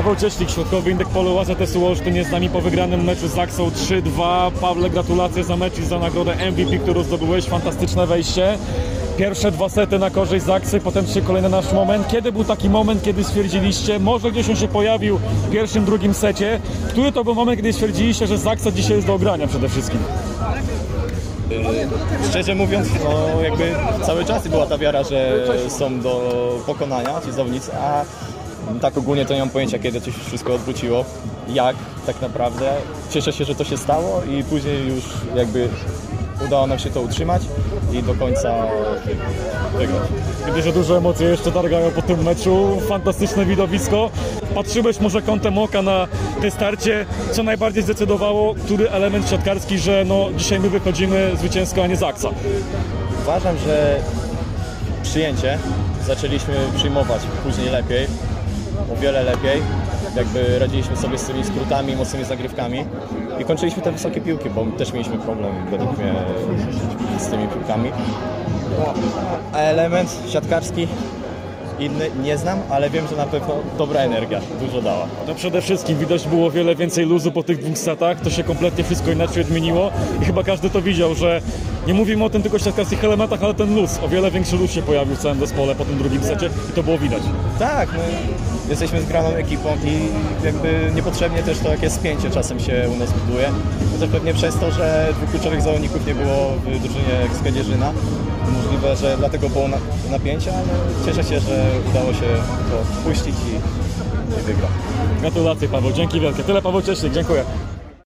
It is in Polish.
Paweł Cieślik, środkowy Indyk Polo AZS-u Olsztyn jest z nami po wygranym meczu z Aksą 3-2. Pawle, gratulacje za mecz i za nagrodę MVP, którą zdobyłeś. Fantastyczne wejście. Pierwsze 2 sety na korzyść Zaksy, potem dzisiaj kolejny nasz moment. Kiedy był taki moment, kiedy stwierdziliście, może gdzieś on się pojawił w pierwszym, drugim secie? Który to był moment, kiedy stwierdziliście, że Zaksa dzisiaj jest do ogrania przede wszystkim? Szczerze mówiąc, no jakby cały czas była ta wiara, że są do pokonania ci zawodnicy, a tak ogólnie to nie mam pojęcia, kiedy to się wszystko odwróciło, jak tak naprawdę. Cieszę się, że to się stało i później już jakby udało nam się to utrzymać i do końca wygrać. Widzę, że duże emocje jeszcze targają po tym meczu. Fantastyczne widowisko. Patrzyłeś może kątem oka na te starcie. Co najbardziej zdecydowało, który element siatkarski, że no dzisiaj my wychodzimy zwycięsko, a nie Zaksa? Uważam, że przyjęcie zaczęliśmy przyjmować później lepiej, o wiele lepiej. Jakby radziliśmy sobie z tymi skrótami, mocnymi zagrywkami i kończyliśmy te wysokie piłki, bo też mieliśmy problem według mnie z tymi piłkami. A element siatkarski inny nie znam, ale wiem, że na pewno dobra energia dużo dała. No przede wszystkim widać było wiele więcej luzu po tych 2 setach, to się kompletnie wszystko inaczej odmieniło i chyba każdy to widział, że nie mówimy o tym tylko siatkarskich elementach, ale ten luz, o wiele większy luz się pojawił w całym zespole po tym drugim secie i to było widać. Tak, my jesteśmy zgraną ekipą i jakby niepotrzebnie też to jakieś spięcie czasem się u nas buduje. Chociaż pewnie przez to, że 2 kluczowych zawodników nie było w drużynie z Kędzierzyna, możliwe, że dlatego było napięcie, ale cieszę się, że udało się to wpuścić i wygrać. Gratulacje Paweł, dzięki wielkie. Tyle Paweł Cieślik, dziękuję.